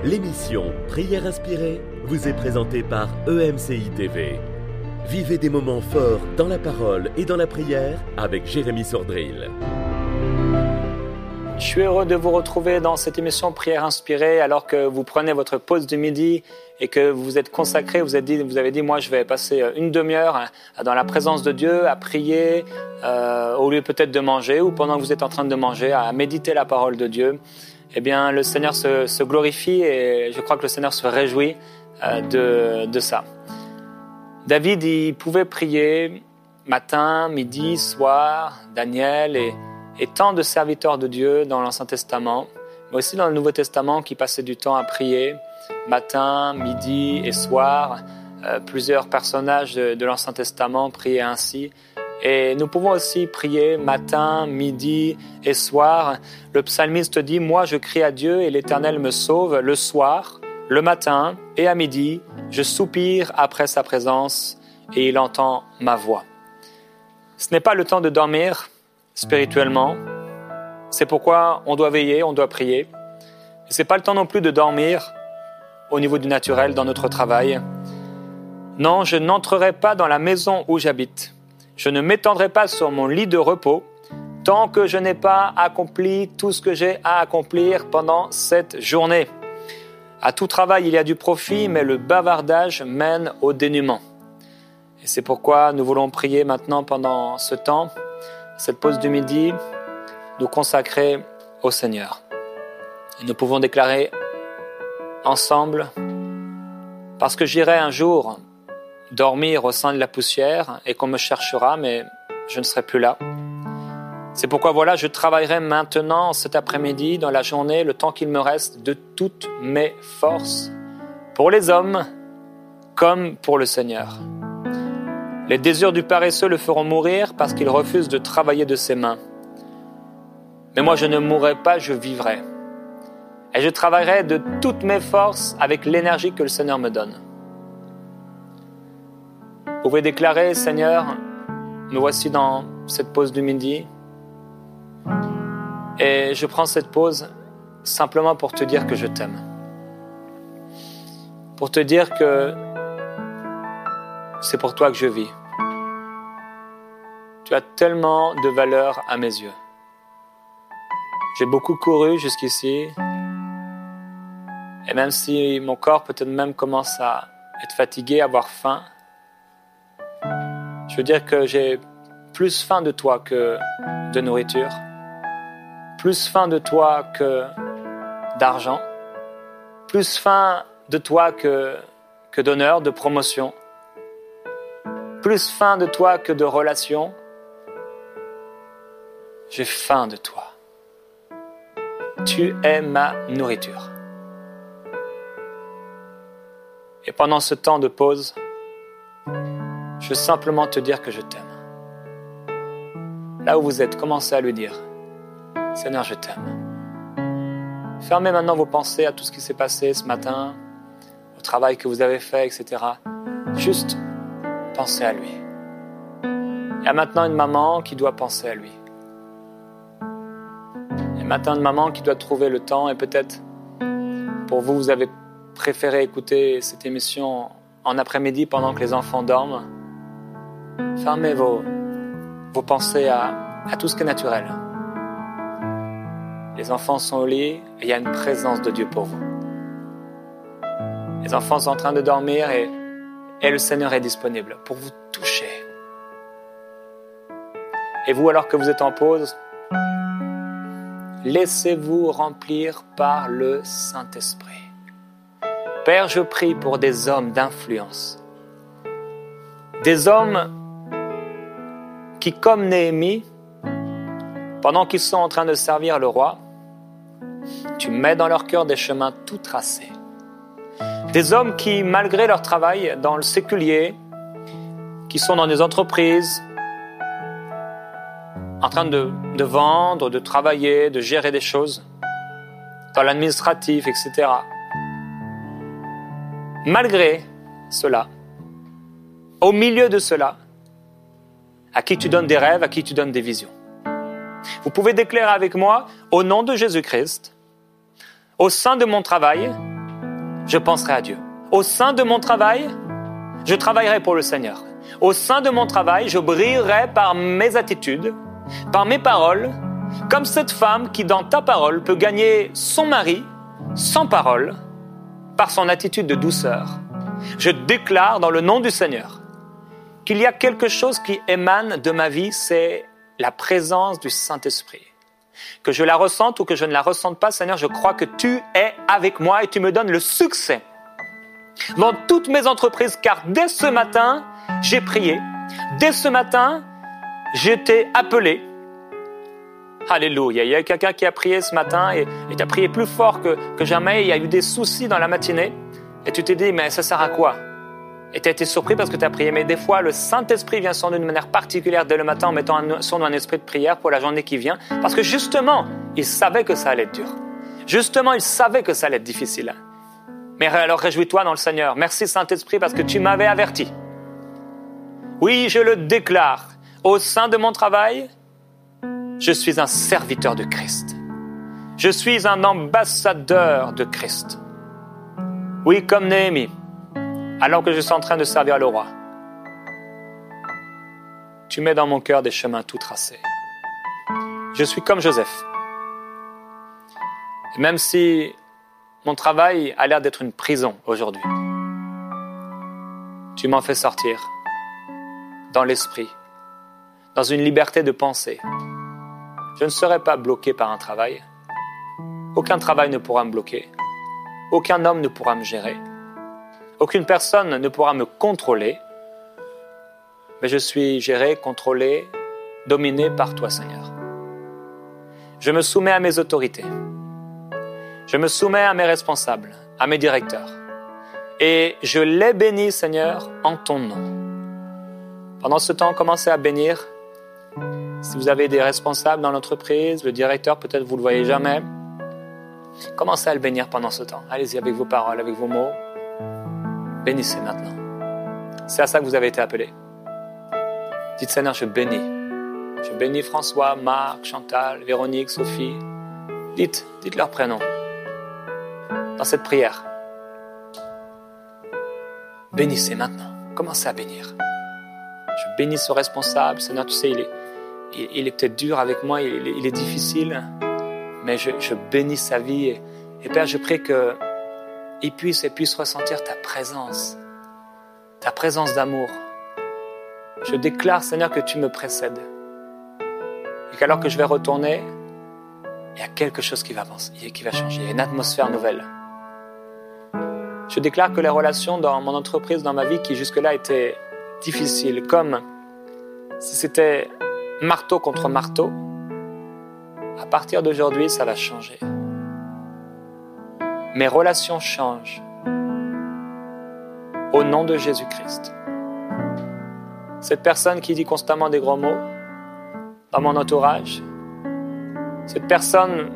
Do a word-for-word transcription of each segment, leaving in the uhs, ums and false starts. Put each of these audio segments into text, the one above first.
L'émission Prière inspirée vous est présentée par E M C I T V. Vivez des moments forts dans la parole et dans la prière avec Jérémy Sordrill. Je suis heureux de vous retrouver dans cette émission Prière inspirée alors que vous prenez votre pause du midi et que vous vous êtes consacré, vous, êtes dit, vous avez dit moi je vais passer une demi-heure dans la présence de Dieu à prier euh, au lieu peut-être de manger ou pendant que vous êtes en train de manger à méditer la parole de Dieu. Eh bien le Seigneur se, se glorifie et je crois que le Seigneur se réjouit euh, de, de ça. David il pouvait prier matin, midi, soir, Daniel et Et tant de serviteurs de Dieu dans l'Ancien Testament, mais aussi dans le Nouveau Testament qui passaient du temps à prier, matin, midi et soir. Euh, plusieurs personnages de, de l'Ancien Testament priaient ainsi. Et nous pouvons aussi prier matin, midi et soir. Le psalmiste dit « Moi je crie à Dieu et l'Éternel me sauve le soir, le matin et à midi. Je soupire après sa présence et il entend ma voix. » Ce n'est pas le temps de dormir spirituellement, c'est pourquoi on doit veiller, on doit prier. Ce n'est pas le temps non plus de dormir au niveau du naturel, dans notre travail. Non, je n'entrerai pas dans la maison où j'habite. Je ne m'étendrai pas sur mon lit de repos tant que je n'ai pas accompli tout ce que j'ai à accomplir pendant cette journée. À tout travail, il y a du profit, mais le bavardage mène au dénuement. Et c'est pourquoi nous voulons prier maintenant pendant ce temps, cette pause du midi, nous consacrer au Seigneur. Et nous pouvons déclarer ensemble, parce que j'irai un jour dormir au sein de la poussière et qu'on me cherchera, mais je ne serai plus là. C'est pourquoi voilà, je travaillerai maintenant cet après-midi, dans la journée, le temps qu'il me reste, de toutes mes forces, pour les hommes comme pour le Seigneur. Les désirs du paresseux le feront mourir parce qu'il refuse de travailler de ses mains. Mais moi, je ne mourrai pas, je vivrai. Et je travaillerai de toutes mes forces avec l'énergie que le Seigneur me donne. Vous pouvez déclarer, Seigneur, me voici dans cette pause du midi. Et je prends cette pause simplement pour te dire que je t'aime. Pour te dire que c'est pour toi que je vis. Tu as tellement de valeur à mes yeux. J'ai beaucoup couru jusqu'ici. Et même si mon corps peut-être même commence à être fatigué, à avoir faim, je veux dire que j'ai plus faim de toi que de nourriture, plus faim de toi que d'argent, plus faim de toi que, que d'honneur, de promotion, plus faim de toi que de relations. J'ai faim de toi. Tu es ma nourriture. Et pendant ce temps de pause, je veux simplement te dire que je t'aime. Là où vous êtes, commencez à lui dire « Seigneur, je t'aime ». Fermez maintenant vos pensées à tout ce qui s'est passé ce matin, au travail que vous avez fait, et cetera. Juste pensez à lui. Il y a maintenant une maman qui doit penser à lui. Il y a maintenant une maman qui doit trouver le temps et peut-être pour vous, vous avez préféré écouter cette émission en après-midi pendant que les enfants dorment. Fermez vos, vos pensées à, à tout ce qui est naturel. Les enfants sont au lit et il y a une présence de Dieu pour vous. Les enfants sont en train de dormir et Et le Seigneur est disponible pour vous toucher. Et vous, alors que vous êtes en pause, laissez-vous remplir par le Saint-Esprit. Père, je prie pour des hommes d'influence. Des hommes qui, comme Néhémie, pendant qu'ils sont en train de servir le roi, tu mets dans leur cœur des chemins tout tracés. Des hommes qui, malgré leur travail dans le séculier, qui sont dans des entreprises, en train de, de vendre, de travailler, de gérer des choses, dans l'administratif, et cetera. Malgré cela, au milieu de cela, à qui tu donnes des rêves, à qui tu donnes des visions. Vous pouvez déclarer avec moi, au nom de Jésus-Christ, au sein de mon travail, je penserai à Dieu. Au sein de mon travail, je travaillerai pour le Seigneur. Au sein de mon travail, je brillerai par mes attitudes, par mes paroles, comme cette femme qui, dans ta parole, peut gagner son mari sans parole, par son attitude de douceur. Je déclare dans le nom du Seigneur qu'il y a quelque chose qui émane de ma vie, c'est la présence du Saint-Esprit. Que je la ressente ou que je ne la ressente pas, Seigneur, je crois que tu es avec moi et tu me donnes le succès dans toutes mes entreprises, car dès ce matin, j'ai prié. Dès ce matin, j'étais appelé. Alléluia. Il y a quelqu'un qui a prié ce matin et tu as prié plus fort que, que jamais. Il y a eu des soucis dans la matinée et tu t'es dit, mais ça sert à quoi? Et tu as été surpris parce que tu as prié. Mais des fois, le Saint-Esprit vient sur nous d'une manière particulière dès le matin en mettant un, sur nous un esprit de prière pour la journée qui vient. Parce que justement, il savait que ça allait être dur. Justement, il savait que ça allait être difficile. Mais alors réjouis-toi dans le Seigneur. Merci Saint-Esprit parce que tu m'avais averti. Oui, je le déclare. Au sein de mon travail, je suis un serviteur de Christ. Je suis un ambassadeur de Christ. Oui, comme Néhémie, alors que je suis en train de servir le roi. Tu mets dans mon cœur des chemins tout tracés. Je suis comme Joseph. Et même si mon travail a l'air d'être une prison aujourd'hui, tu m'en fais sortir dans l'esprit, dans une liberté de pensée. Je ne serai pas bloqué par un travail. Aucun travail ne pourra me bloquer. Aucun homme ne pourra me gérer. Aucune personne ne pourra me contrôler. Mais je suis géré, contrôlé, dominé par toi, Seigneur. Je me soumets à mes autorités. Je me soumets à mes responsables, à mes directeurs. Et je les bénis, Seigneur, en ton nom. Pendant ce temps, commencez à bénir. Si vous avez des responsables dans l'entreprise, le directeur, peut-être vous ne le voyez jamais, commencez à le bénir pendant ce temps. Allez-y avec vos paroles, avec vos mots. Bénissez maintenant. C'est à ça que vous avez été appelés. Dites Seigneur, je bénis. Je bénis François, Marc, Chantal, Véronique, Sophie. Dites, dites leurs prénoms dans cette prière. Bénissez maintenant. Commencez à bénir. Je bénis ce responsable. Seigneur, tu sais, il est, il, il est peut-être dur avec moi, il, il est difficile, mais je, je bénis sa vie. Et, et Père, je prie qu'il puisse et puisse ressentir ta présence, ta présence d'amour. Je déclare, Seigneur, que tu me précèdes. Et qu'alors que je vais retourner, il y a quelque chose qui va avancer, qui va changer. Il y a une atmosphère nouvelle. Je déclare que les relations dans mon entreprise, dans ma vie, qui jusque-là étaient difficiles, comme si c'était marteau contre marteau, à partir d'aujourd'hui, ça va changer. Mes relations changent. Au nom de Jésus-Christ. Cette personne qui dit constamment des gros mots dans mon entourage, cette personne,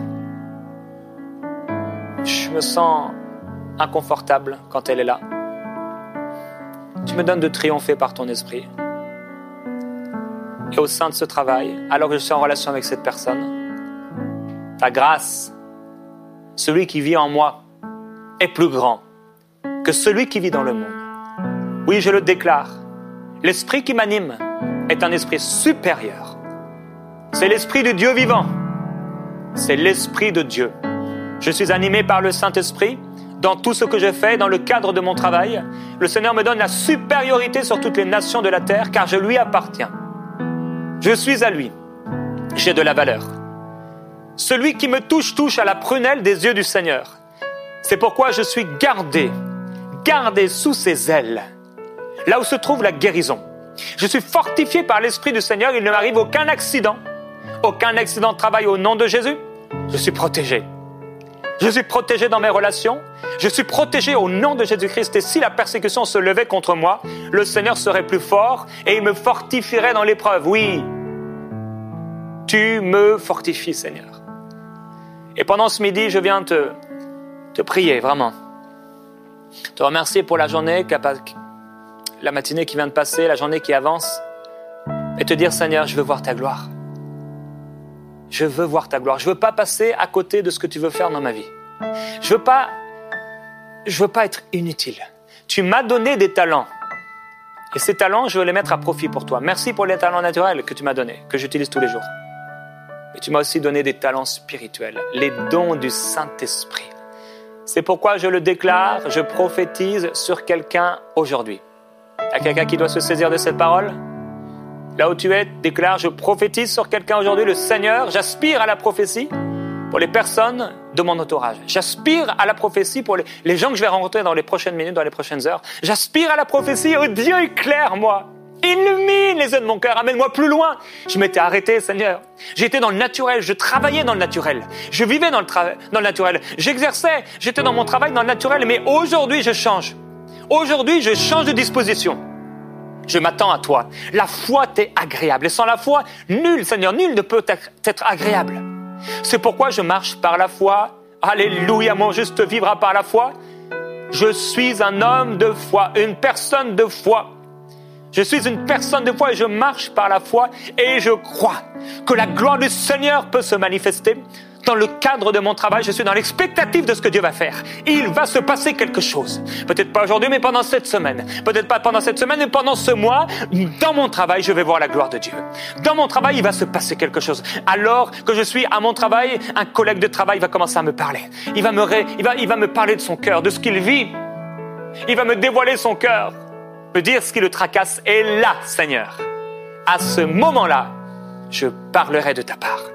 je me sens inconfortable quand elle est là. Tu me donnes de triompher par ton esprit. Et au sein de ce travail, alors que je suis en relation avec cette personne, ta grâce, celui qui vit en moi, est plus grand que celui qui vit dans le monde. Oui, je le déclare. L'esprit qui m'anime est un esprit supérieur. C'est l'esprit du Dieu vivant. C'est l'esprit de Dieu. Je suis animé par le Saint-Esprit dans tout ce que je fais, dans le cadre de mon travail. Le Seigneur me donne la supériorité sur toutes les nations de la terre, car je lui appartiens. Je suis à lui. J'ai de la valeur. Celui qui me touche, touche à la prunelle des yeux du Seigneur. C'est pourquoi je suis gardé, gardé sous ses ailes, là où se trouve la guérison. Je suis fortifié par l'Esprit du Seigneur, il ne m'arrive aucun accident, aucun accident de travail au nom de Jésus. Je suis protégé. Je suis protégé dans mes relations. Je suis protégé au nom de Jésus-Christ. Et si la persécution se levait contre moi, le Seigneur serait plus fort et il me fortifierait dans l'épreuve. Oui, tu me fortifies, Seigneur. Et pendant ce midi, je viens te, te prier, vraiment. Te remercier pour la journée, la matinée qui vient de passer, la journée qui avance. Et te dire, Seigneur, je veux voir ta gloire. Je veux voir ta gloire. Je ne veux pas passer à côté de ce que tu veux faire dans ma vie. Je ne veux pas je veux pas être inutile. Tu m'as donné des talents. Et ces talents, je veux les mettre à profit pour toi. Merci pour les talents naturels que tu m'as donnés, que j'utilise tous les jours. Mais tu m'as aussi donné des talents spirituels, les dons du Saint-Esprit. C'est pourquoi je le déclare, je prophétise sur quelqu'un aujourd'hui. Il y a quelqu'un qui doit se saisir de cette parole? Là où tu es, déclare, je prophétise sur quelqu'un aujourd'hui, le Seigneur, j'aspire à la prophétie pour les personnes de mon entourage. J'aspire à la prophétie pour les, les gens que je vais rencontrer dans les prochaines minutes, dans les prochaines heures. J'aspire à la prophétie, oh Dieu, éclaire-moi. Illumine les yeux de mon cœur, amène-moi plus loin. Je m'étais arrêté, Seigneur. J'étais dans le naturel, je travaillais dans le naturel. Je vivais dans le, tra- dans le naturel. J'exerçais, j'étais dans mon travail dans le naturel. Mais aujourd'hui, je change. Aujourd'hui, je change de disposition. Je m'attends à toi. La foi t'est agréable. Et sans la foi, nul, Seigneur, nul ne peut être agréable. C'est pourquoi je marche par la foi. Alléluia, mon juste vivra par la foi. Je suis un homme de foi, une personne de foi. Je suis une personne de foi et je marche par la foi et je crois que la gloire du Seigneur peut se manifester. Dans le cadre de mon travail, je suis dans l'expectative de ce que Dieu va faire. Il va se passer quelque chose. Peut-être pas aujourd'hui, mais pendant cette semaine. Peut-être pas pendant cette semaine, mais pendant ce mois, dans mon travail, je vais voir la gloire de Dieu. Dans mon travail, il va se passer quelque chose. Alors que je suis à mon travail, un collègue de travail va commencer à me parler. Il va me, ré... il va... il va me parler de son cœur, de ce qu'il vit. Il va me dévoiler son cœur, me dire ce qui le tracasse. Et là, Seigneur, à ce moment-là, je parlerai de ta part.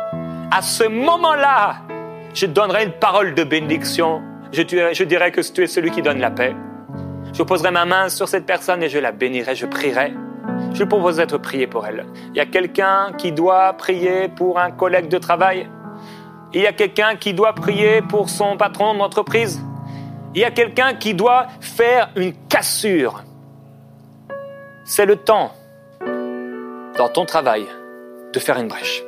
À ce moment-là, je donnerai une parole de bénédiction. Je, dirai, je dirai que tu es celui qui donne la paix. Je poserai ma main sur cette personne et je la bénirai, je prierai. Je lui propose d'être prié pour elle. Il y a quelqu'un qui doit prier pour un collègue de travail. Il y a quelqu'un qui doit prier pour son patron d'entreprise. Il y a quelqu'un qui doit faire une cassure. C'est le temps, dans ton travail, de faire une brèche.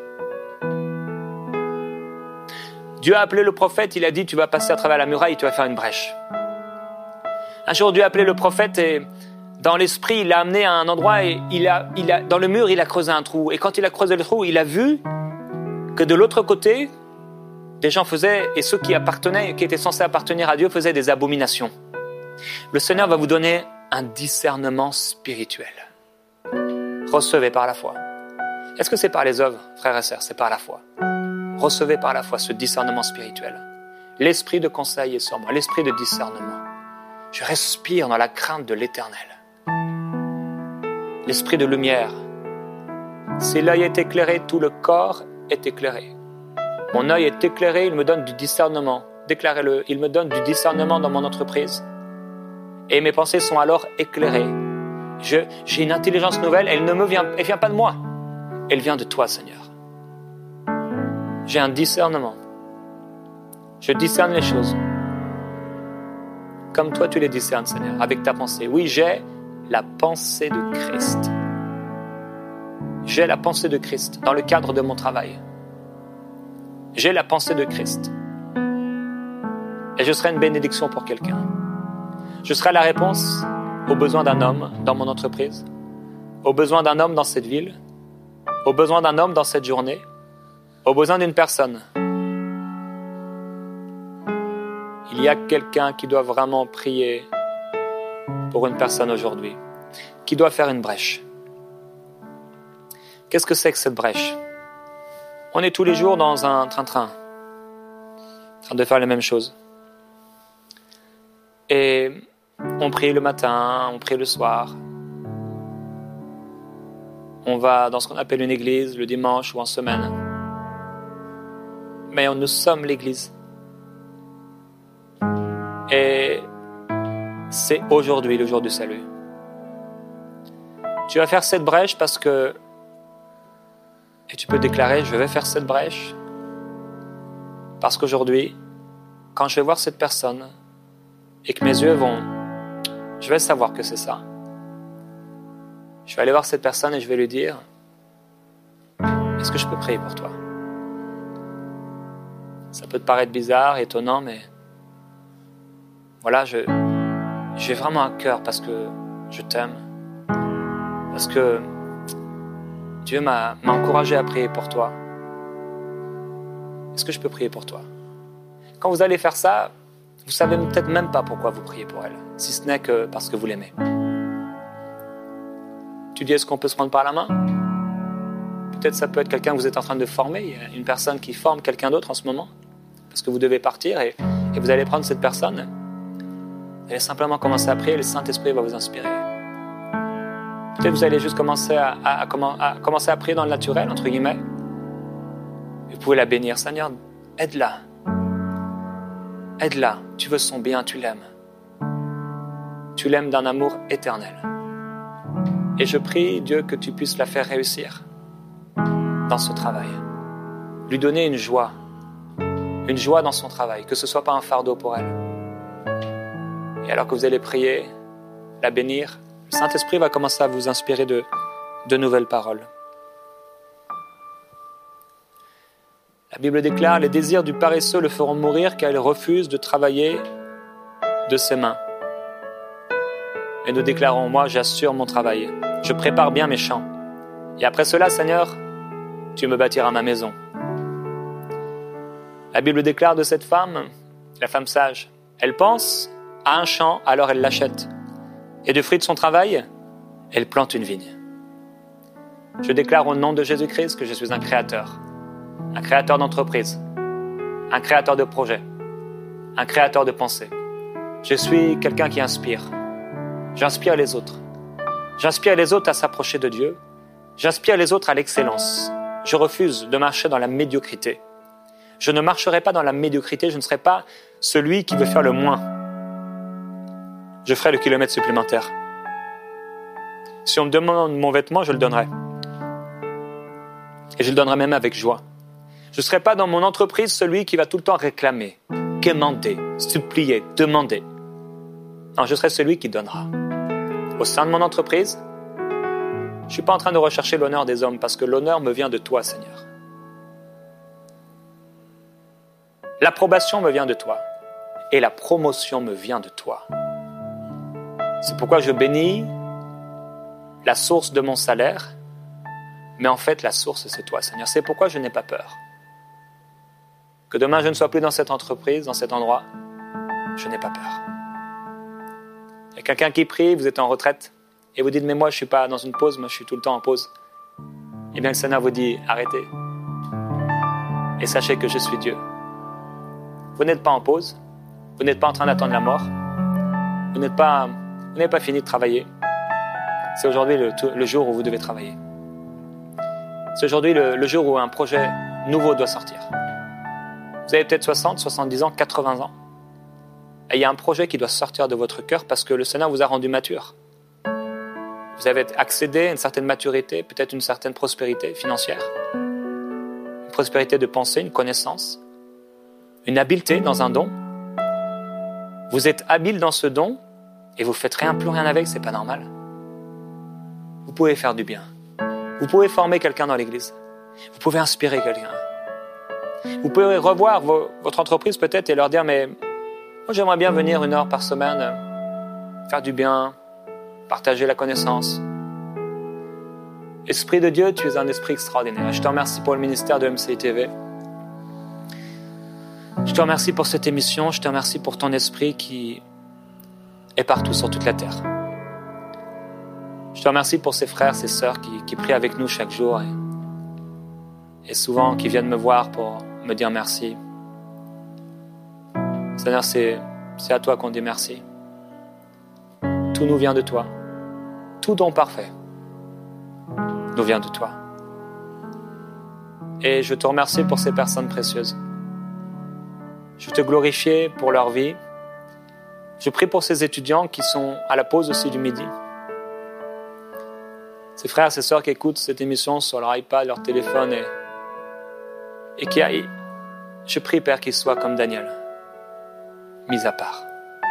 Dieu a appelé le prophète, il a dit, tu vas passer à travers la muraille, tu vas faire une brèche. Un jour, Dieu a appelé le prophète et dans l'esprit, il l'a amené à un endroit et il a, il a, dans le mur, il a creusé un trou. Et quand il a creusé le trou, il a vu que de l'autre côté, des gens faisaient, et ceux qui appartenaient, qui étaient censés appartenir à Dieu, faisaient des abominations. Le Seigneur va vous donner un discernement spirituel. Recevez par la foi. Est-ce que c'est par les œuvres, frères et sœurs? C'est par la foi. Recevez par la foi ce discernement spirituel. L'esprit de conseil est sur moi, l'esprit de discernement. Je respire dans la crainte de l'Éternel. L'esprit de lumière. Si l'œil est éclairé, tout le corps est éclairé. Mon œil est éclairé, il me donne du discernement. Déclarez-le, il me donne du discernement dans mon entreprise. Et mes pensées sont alors éclairées. Je, j'ai une intelligence nouvelle, elle ne me vient, elle vient pas de moi. Elle vient de toi, Seigneur. J'ai un discernement. Je discerne les choses. Comme toi, tu les discernes, Seigneur, avec ta pensée. Oui, j'ai la pensée de Christ. J'ai la pensée de Christ dans le cadre de mon travail. J'ai la pensée de Christ. Et je serai une bénédiction pour quelqu'un. Je serai la réponse aux besoins d'un homme dans mon entreprise, aux besoins d'un homme dans cette ville, aux besoins d'un homme dans cette journée, aux besoins d'une personne. Il y a quelqu'un qui doit vraiment prier pour une personne aujourd'hui, qui doit faire une brèche. Qu'est-ce que c'est que cette brèche? On est tous les jours dans un train-train, en train de faire les mêmes choses. Et on prie le matin, on prie le soir. On va dans ce qu'on appelle une église le dimanche ou en semaine. Mais nous sommes l'église. Et c'est aujourd'hui le jour du salut. Tu vas faire cette brèche parce que, et tu peux déclarer, je vais faire cette brèche parce qu'aujourd'hui, quand je vais voir cette personne et que mes yeux vont, je vais savoir que c'est ça. Je vais aller voir cette personne et je vais lui dire, est-ce que je peux prier pour toi? Ça peut te paraître bizarre, étonnant, mais voilà, je, j'ai vraiment un cœur parce que je t'aime, parce que Dieu m'a, m'a encouragé à prier pour toi. Est-ce que je peux prier pour toi? Quand vous allez faire ça, Vous ne savez peut-être même pas pourquoi vous priez pour elle, si ce n'est que parce que vous l'aimez. Tu dis, est-ce qu'on peut se prendre par la main? Peut-être ça peut être quelqu'un que vous êtes en train de former, il y a une personne qui forme quelqu'un d'autre en ce moment, parce que vous devez partir et, et vous allez prendre cette personne. Vous allez simplement commencer à prier, le Saint-Esprit va vous inspirer. Peut-être vous allez juste commencer à, à, à, à, commencer à prier dans le naturel, entre guillemets. Vous pouvez la bénir. Seigneur, aide-la. Aide-la. Tu veux son bien, tu l'aimes. Tu l'aimes d'un amour éternel. Et je prie, Dieu, que tu puisses la faire réussir dans ce travail. Lui donner une joie. Une joie dans son travail, que ce ne soit pas un fardeau pour elle. Et alors que vous allez prier, la bénir, le Saint-Esprit va commencer à vous inspirer de, de nouvelles paroles. La Bible déclare, les désirs du paresseux le feront mourir car il refuse de travailler de ses mains. Et nous déclarons, moi j'assure mon travail, je prépare bien mes champs. Et après cela, Seigneur, tu me bâtiras ma maison. La Bible déclare de cette femme, la femme sage, elle pense à un champ, alors elle l'achète. Et du fruit de son travail, elle plante une vigne. Je déclare au nom de Jésus-Christ que je suis un créateur. Un créateur d'entreprise. Un créateur de projets. Un créateur de pensées. Je suis quelqu'un qui inspire. J'inspire les autres. J'inspire les autres à s'approcher de Dieu. J'inspire les autres à l'excellence. Je refuse de marcher dans la médiocrité. Je ne marcherai pas dans la médiocrité, je ne serai pas celui qui veut faire le moins. Je ferai le kilomètre supplémentaire. Si on me demande mon vêtement, je le donnerai. Et je le donnerai même avec joie. Je ne serai pas dans mon entreprise celui qui va tout le temps réclamer, quémander, supplier, demander. Non, je serai celui qui donnera. Au sein de mon entreprise, je ne suis pas en train de rechercher l'honneur des hommes parce que l'honneur me vient de toi, Seigneur. L'approbation me vient de toi et la promotion me vient de toi. C'est pourquoi je bénis la source de mon salaire, mais en fait la source c'est toi, Seigneur. C'est pourquoi je n'ai pas peur. Que demain je ne sois plus dans cette entreprise, dans cet endroit, je n'ai pas peur. Il y a quelqu'un qui prie, vous êtes en retraite et vous dites mais moi je ne suis pas dans une pause, moi je suis tout le temps en pause. Eh bien le Seigneur vous dit arrêtez et sachez que je suis Dieu. Vous n'êtes pas en pause, vous n'êtes pas en train d'attendre la mort, vous n'êtes pas, vous n'avez pas fini de travailler. C'est aujourd'hui le, le jour où vous devez travailler. C'est aujourd'hui le, le jour où un projet nouveau doit sortir. Vous avez peut-être soixante, soixante-dix ans, quatre-vingts ans. Et il y a un projet qui doit sortir de votre cœur parce que le Seigneur vous a rendu mature. Vous avez accédé à une certaine maturité, peut-être une certaine prospérité financière, une prospérité de pensée, une connaissance, une habileté dans un don. Vous êtes habile dans ce don et vous faites rien, plus rien avec, c'est pas normal. Vous pouvez faire du bien. Vous pouvez former quelqu'un dans l'église. Vous pouvez inspirer quelqu'un. Vous pouvez revoir vos, votre entreprise peut-être et leur dire mais moi j'aimerais bien venir une heure par semaine, faire du bien, partager la connaissance. Esprit de Dieu, tu es un esprit extraordinaire. Je te remercie pour le ministère de M C I T V. Je te remercie pour cette émission, je te remercie pour ton esprit qui est partout sur toute la terre. Je te remercie pour ces frères, ces sœurs qui, qui prient avec nous chaque jour et, et souvent qui viennent me voir pour me dire merci. Seigneur, c'est, c'est à toi qu'on dit merci. Tout nous vient de toi. Tout don parfait nous vient de toi. Et je te remercie pour ces personnes précieuses. Je te glorifie pour leur vie. Je prie pour ces étudiants qui sont à la pause aussi du midi. Ces frères et ces sœurs qui écoutent cette émission sur leur iPad, leur téléphone et, et qui a, je prie, Père, qu'ils soient comme Daniel, mis à part.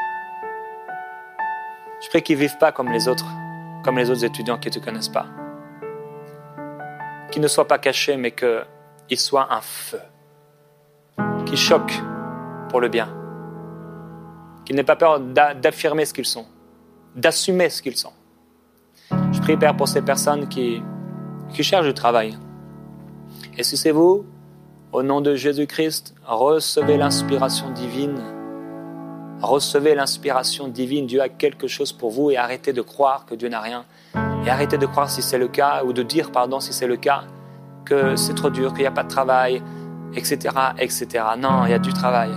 Je prie qu'ils ne vivent pas comme les autres, comme les autres étudiants qui ne te connaissent pas. Qu'ils ne soient pas cachés, mais qu'ils soient un feu qui choque pour le bien. Qu'ils n'aient pas peur d'affirmer ce qu'ils sont, d'assumer ce qu'ils sont. Je prie, Père, pour ces personnes qui, qui cherchent du travail. Et si c'est vous, au nom de Jésus-Christ, recevez l'inspiration divine Recevez l'inspiration divine. Dieu a quelque chose pour vous et arrêtez de croire que Dieu n'a rien. Et arrêtez de croire si c'est le cas, ou de dire, pardon, si c'est le cas, que c'est trop dur, qu'il n'y a pas de travail, et cetera, et cetera. Non, il y a du travail.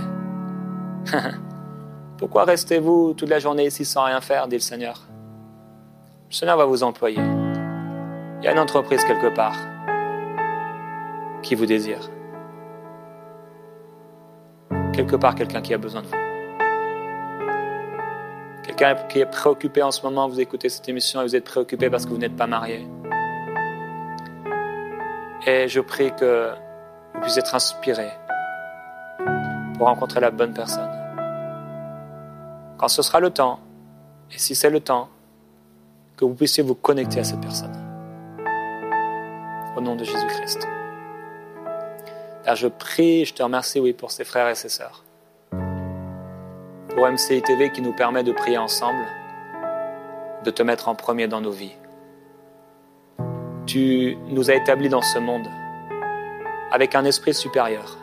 Pourquoi restez-vous toute la journée ici sans rien faire, dit le Seigneur? Le Seigneur va vous employer. Il y a une entreprise quelque part qui vous désire. Quelque part, quelqu'un qui a besoin de vous. Quelqu'un qui est préoccupé en ce moment, vous écoutez cette émission et vous êtes préoccupé parce que vous n'êtes pas marié. Et je prie que vous puissiez être inspiré pour rencontrer la bonne personne. Quand ce sera le temps, et si c'est le temps, que vous puissiez vous connecter à cette personne. Au nom de Jésus-Christ. Père, je prie, je te remercie, oui, pour ces frères et ces sœurs. Pour M C I T V qui nous permet de prier ensemble, de te mettre en premier dans nos vies. Tu nous as établis dans ce monde avec un esprit supérieur.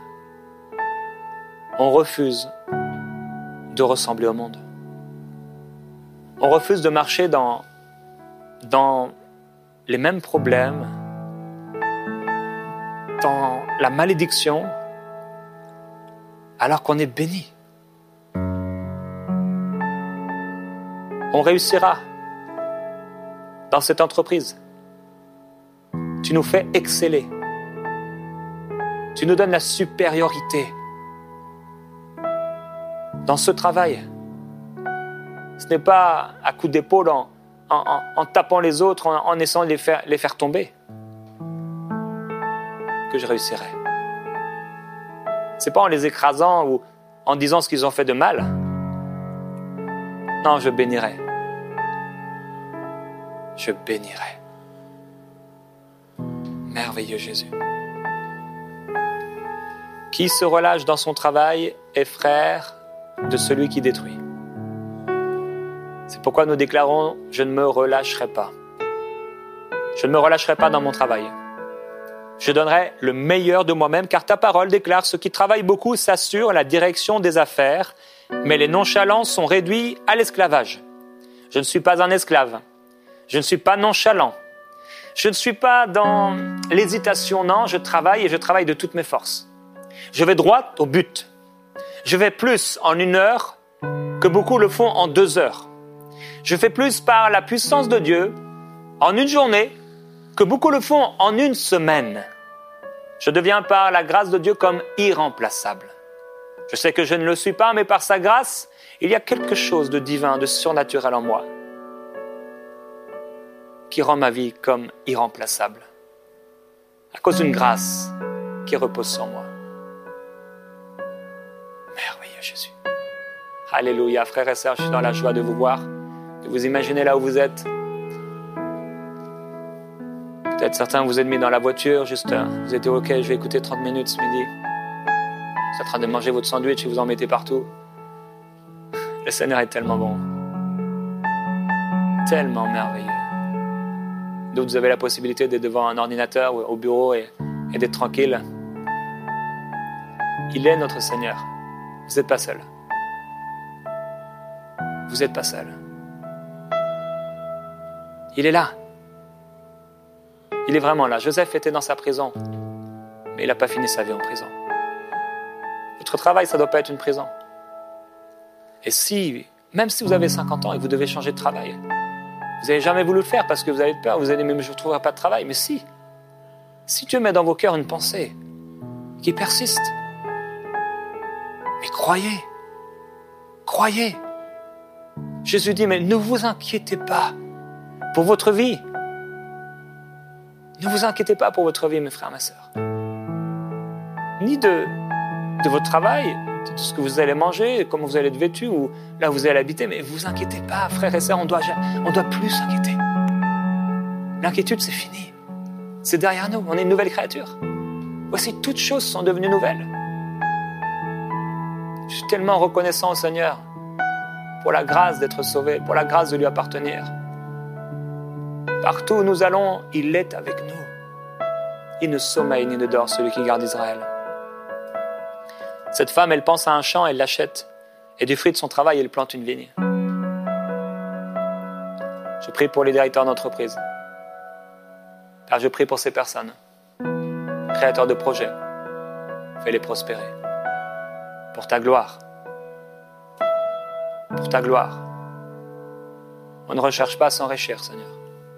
On refuse de ressembler au monde. On refuse de marcher dans, dans les mêmes problèmes, dans la malédiction, alors qu'on est béni. On réussira dans cette entreprise. Tu nous fais exceller. Tu nous donnes la supériorité dans ce travail. Ce n'est pas à coups d'épaule en, en, en, en tapant les autres, en, en essayant de les faire, les faire tomber, que je réussirai. Ce n'est pas en les écrasant ou en disant ce qu'ils ont fait de mal. Non, je bénirai. Je bénirai. Merveilleux Jésus. Qui se relâche dans son travail est frère de celui qui détruit. C'est pourquoi nous déclarons « Je ne me relâcherai pas ». Je ne me relâcherai pas dans mon travail. Je donnerai le meilleur de moi-même, car ta parole déclare « Ceux qui travaillent beaucoup s'assurent la direction des affaires, mais les nonchalants sont réduits à l'esclavage. » Je ne suis pas un esclave. Je ne suis pas nonchalant. Je ne suis pas dans l'hésitation. Non, je travaille et je travaille de toutes mes forces. Je vais droit au but. Je vais plus en une heure que beaucoup le font en deux heures. Je fais plus par la puissance de Dieu en une journée que beaucoup le font en une semaine. Je deviens par la grâce de Dieu comme irremplaçable. Je sais que je ne le suis pas, mais par sa grâce, il y a quelque chose de divin, de surnaturel en moi qui rend ma vie comme irremplaçable à cause d'une grâce qui repose sur moi. Merveilleux Jésus. Alléluia, frères et sœurs, je suis dans la joie de vous voir, de vous imaginer là où vous êtes. Peut-être certains vous êtes mis dans la voiture, juste, vous êtes dit, ok, je vais écouter trente minutes ce midi. Vous êtes en train de manger votre sandwich et vous en mettez partout. Le Seigneur est tellement bon. Tellement merveilleux. D'autres, vous avez la possibilité d'être devant un ordinateur ou au bureau et, et d'être tranquille. Il est notre Seigneur. Vous n'êtes pas seul. Vous n'êtes pas seul. Il est là. Il est vraiment là. Joseph était dans sa prison, mais il n'a pas fini sa vie en prison. Votre travail, ça ne doit pas être une prison. Et si, même si vous avez cinquante ans et vous devez changer de travail, vous n'avez jamais voulu le faire parce que vous avez peur, vous avez dit, mais je ne trouverai pas de travail. Mais si, si Dieu met dans vos cœurs une pensée qui persiste, mais croyez, croyez. Jésus dit, mais ne vous inquiétez pas pour votre vie. Ne vous inquiétez pas pour votre vie, mes frères, mes sœurs. Ni de, de votre travail, de ce que vous allez manger, comment vous allez être vêtus, ou là où vous allez habiter, mais ne vous inquiétez pas, frères et sœurs, on doit, on doit plus s'inquiéter. L'inquiétude, c'est fini. C'est derrière nous, on est une nouvelle créature. Voici, toutes choses sont devenues nouvelles. Je suis tellement reconnaissant au Seigneur pour la grâce d'être sauvé, pour la grâce de lui appartenir. Partout où nous allons, il est avec nous. Il ne sommeille ni ne dort celui qui garde Israël. Cette femme, elle pense à un champ, elle l'achète. Et du fruit de son travail, il plante une vigne. Je prie pour les directeurs d'entreprise. Père, je prie pour ces personnes, créateurs de projets. Fais-les prospérer. Pour ta gloire. Pour ta gloire. On ne recherche pas à s'enrichir, Seigneur.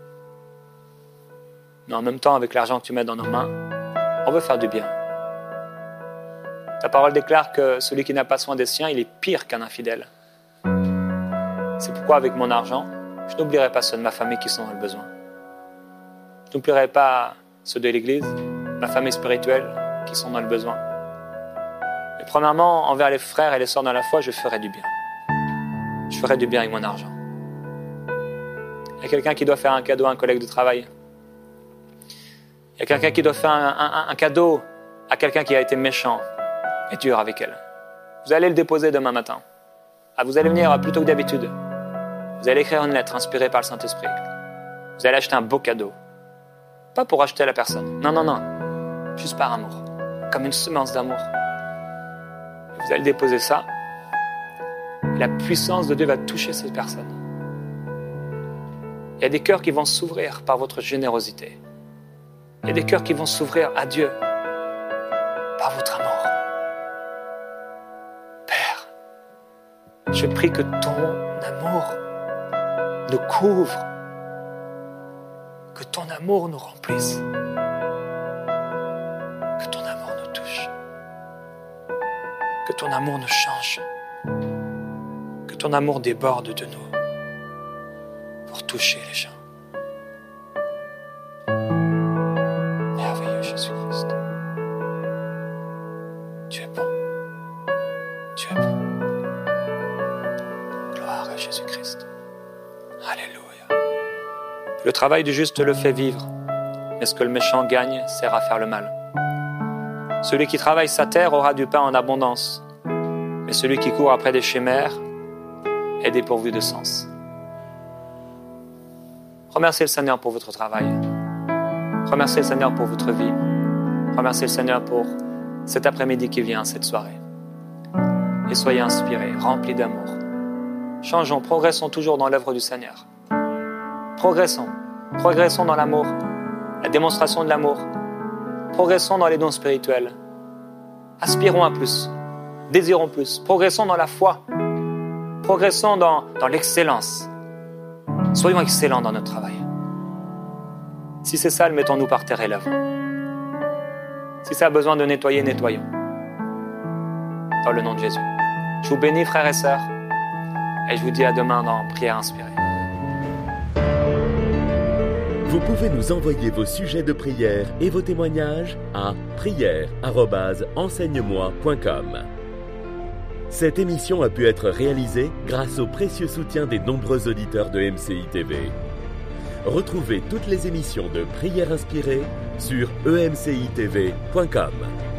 Mais en même temps, avec l'argent que tu mets dans nos mains, on veut faire du bien. Ta parole déclare que celui qui n'a pas soin des siens, il est pire qu'un infidèle. C'est pourquoi, avec mon argent, je n'oublierai pas ceux de ma famille qui sont dans le besoin. Je n'oublierai pas ceux de l'Église, ma famille spirituelle, qui sont dans le besoin. Mais premièrement, envers les frères et les sœurs dans la foi, je ferai du bien. Je ferai du bien avec mon argent. Il y a quelqu'un qui doit faire un cadeau à un collègue de travail. Il y a quelqu'un qui doit faire un, un, un cadeau à quelqu'un qui a été méchant et dur avec elle. Vous allez le déposer demain matin. Ah, vous allez venir plus tôt que d'habitude. Vous allez écrire une lettre inspirée par le Saint-Esprit. Vous allez acheter un beau cadeau. Pas pour acheter à la personne. Non, non, non. Juste par amour. Comme une semence d'amour. Et vous allez déposer ça. Et la puissance de Dieu va toucher cette personne. Il y a des cœurs qui vont s'ouvrir par votre générosité. Il y a des cœurs qui vont s'ouvrir à Dieu par votre amour. Père, je prie que ton amour nous couvre, que ton amour nous remplisse, que ton amour nous touche, que ton amour nous change, que ton amour déborde de nous pour toucher les gens. Merveilleux Jésus-Christ. Tu es bon. Tu es bon. Gloire à Jésus-Christ. Alléluia. Le travail du juste le fait vivre, mais ce que le méchant gagne sert à faire le mal. Celui qui travaille sa terre aura du pain en abondance, mais celui qui court après des chimères est dépourvu de sens. Remerciez le Seigneur pour votre travail. Remerciez le Seigneur pour votre vie. Remerciez le Seigneur pour cet après-midi qui vient, cette soirée. Et soyez inspirés, remplis d'amour. Changeons, progressons toujours dans l'œuvre du Seigneur. Progressons, progressons dans l'amour, la démonstration de l'amour. Progressons dans les dons spirituels. Aspirons à plus, désirons plus. Progressons dans la foi. Progressons dans, dans l'excellence. Soyons excellents dans notre travail. Si c'est sale, mettons-nous par terre et lavons. Si ça a besoin de nettoyer, nettoyons. Dans le nom de Jésus. Je vous bénis, frères et sœurs, et je vous dis à demain dans Prière inspirée. Vous pouvez nous envoyer vos sujets de prière et vos témoignages à prière arobase enseigne moi point com. Cette émission a pu être réalisée grâce au précieux soutien des nombreux auditeurs de M C I T V. Retrouvez toutes les émissions de Prière inspirée sur e m c i t v point com.